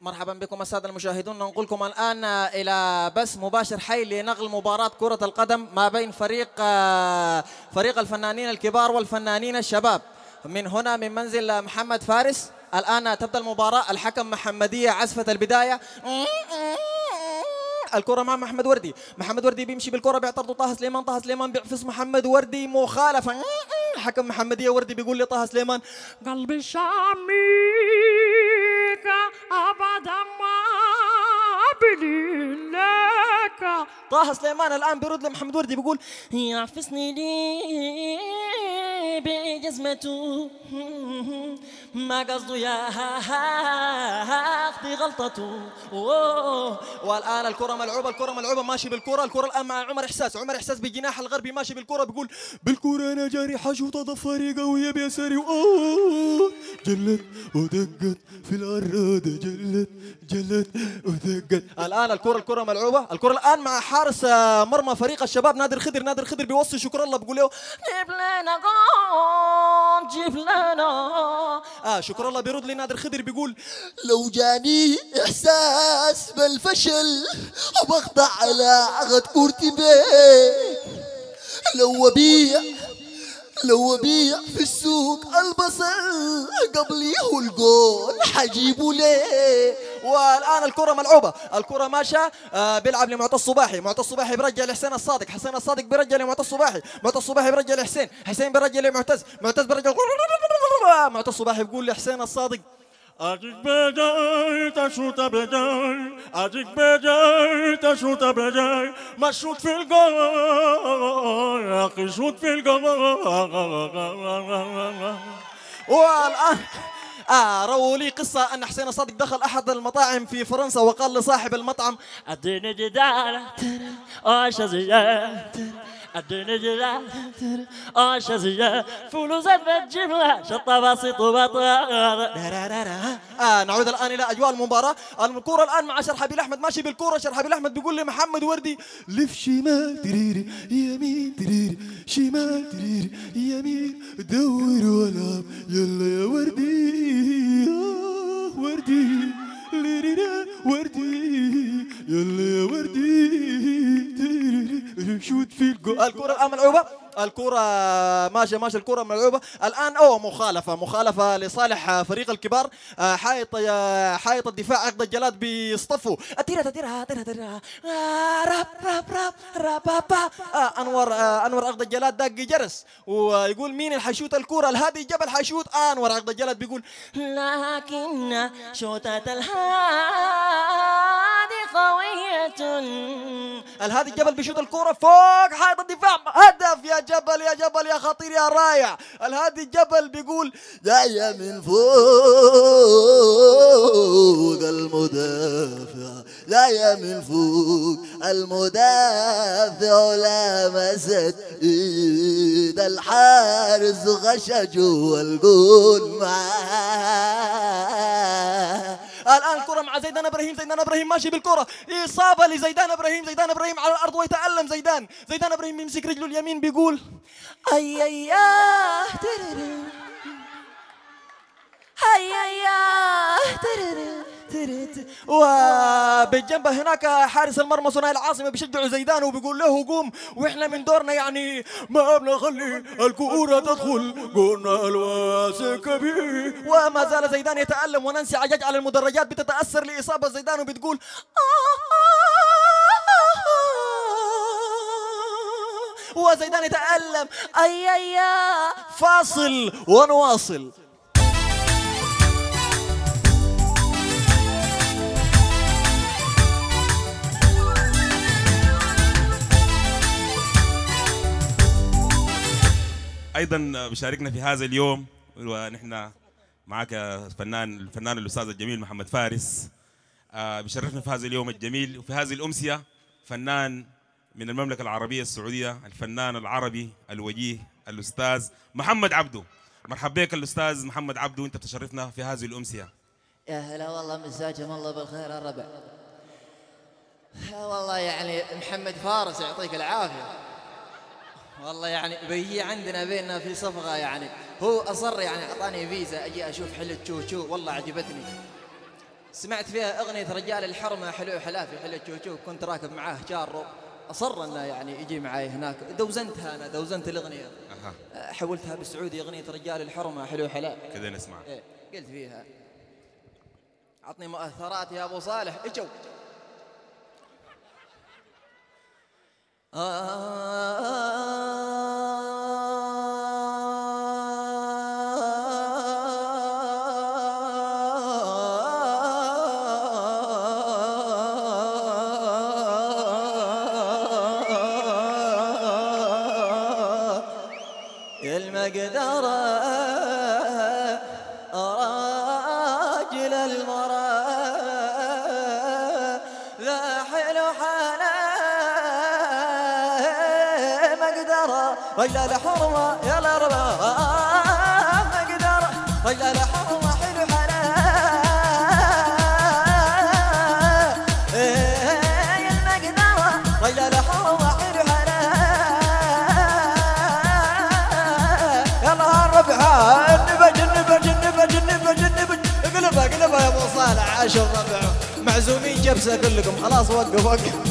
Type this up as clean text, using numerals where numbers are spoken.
مرحبا بكم السادة المشاهدون. ننقلكم الآن إلى بث مباشر حي لنقل مباراة كرة القدم ما بين فريق الفنانين الكبار والفنانين الشباب من هنا من منزل محمد فارس. الآن تبدأ المباراة. الحكم محمدية عزفة البداية. الكرة مع محمد وردي. محمد وردي بيمشي بالكرة بيعترض طه سليمان. طه سليمان بيعفص محمد وردي مخالفة. الحكم محمدية وردي بيقول لطه سليمان قلبي شاميك أبدا ما بلي لك. طه سليمان الآن بيرد لمحمد وردي بيقول يعفصني لي بجزمته ما قصده يا أخذي غلطته. والآن الكرة ملعوبة ماشي بالكرة. الكرة الآن مع عمر إحساس بالجناح الغربي ماشي بالكرة بيقول بالكرة أنا جاري حشوطة ضفاري قوية بيساري جلت ودقت في العرادة جلت ودقت. الآن الكرة ملعوبة. الكرة الآن مع حارس مرمى فريق الشباب نادر خضر بيوصي شكر الله بيقول له جيب لنا جول جيب لنا. شكر الله بيرد لنادر خضر بيقول لو جاني إحساس بالفشل أبخضع على عقد كورتي بيه. لو أبيع في السوق البصل قبل يهو الجول حجيبه ليه. والآن الكرة ملعوبة. الكرة ماشى بيلعب لمعطى الصباحي. معطى الصباحي بيرجع لحسين الصادق. حسين الصادق بيرجع لمعطى الصباحي. معطى الصباحي بيرجع لحسين. حسين بيرجع لمعتز. معتز بيرجع معطى الصباحي بيقول لحسين الصادق أجيك بجاي تشوت بجاي أجيك بجاي تشوت بجاي ما شوت في الجول يا أخي شوت في الجول. والآن رووا لي قصة أن حسين الصادق دخل أحد المطاعم في فرنسا وقال لصاحب المطعم اديني جدال شزية اديني جدال شزية فلوسات بتجيب لها شطة بسيط وبطارة. نعود الآن إلى أجواء المباراة. الكرة الآن مع شرحبيل أحمد ماشي بالكرة. شرحبيل أحمد بيقول لمحمد وردي لف شمال تريري يمين تريري شمال تريري يمين دور والعب يلا يا وردي وردي ليريرا وردي يلا يا وردي شوت في الجول. الكرة الآن ملعوبة. الكرة ماشي الكرة ملعوبة. الآن مخالفة لصالح فريق الكبار. حائط الدفاع عقد الجلاد بيصطفوا تيرها أنور عقد الجلاد دق جرس ويقول مين اللي حيشوت الكرة. الهادي جبل حيشوت. أنور عقد الجلاد بيقول لكن شوطة الهادي قوية. الهادي جبل بيشوت الكرة فوق حائط الدفاع. هدف يا جبل يا خطير يا رائع. الهادي جبل بيقول جاية من فوق المدافع جاية من فوق المدافع لمست ايد الحارس غشا جوا الجول معاه. الآن الكرة مع زيدان إبراهيم ماشي بالكرة. إصابة لزيدان إبراهيم على الأرض ويتألم زيدان إبراهيم يمسك رجله اليمين بيقول أي وبالجنب هناك حارس المرمى صناعي العاصمة بيشجعوا زيدان وبيقول له قوم واحنا من دورنا يعني ما بنخلي الكورة تدخل قلنا الواسع كبير. وما زال زيدان يتألم ونانسي عجاج على المدرجات بتتأثر لإصابة زيدان وبتقول وزيدان يتألم. أي فاصل ونواصل. ايضا بشاركنا في هذا اليوم ونحن معك الفنان الاستاذ الجميل محمد فارس. بشرفنا في هذا اليوم الجميل وفي هذه الامسيه فنان من المملكه العربيه السعوديه الفنان العربي الوجيه الاستاذ محمد عبده. مرحبا بك الاستاذ محمد عبده وانت بتشرفنا في هذه الامسيه. يا هلا والله مساكم الله بالخير الربع. والله يعني محمد فارس يعطيك العافيه. والله يعني بيجي عندنا بيننا في صفقة يعني هو أصر يعني أعطاني فيزا أجي أشوف حلة شو والله عجبتني سمعت فيها أغنية رجال الحرمة حلو حلافي حلو تشوف، كنت راكب معاه جاره أصر أنه يعني يجي معي هناك، دوزنتها أنا، دوزنت الأغنية. حولتها بالسعودي أغنية رجال الحرمة حلو حلافي كذا نسمع. إيه قلت فيها عطني مؤثرات يا أبو صالح اجو. المقدرة راجل المرأة ذا حلو حاله مقدرة رجال حرمة يلا ربا مقدرة رجال حرمة حلو حاله المقدرة رجال حرمة حلو حاله يلا الربع النبج اقلبها يا ابو صالح عاشر ربع معزومين جبسه كلكم خلاص وقف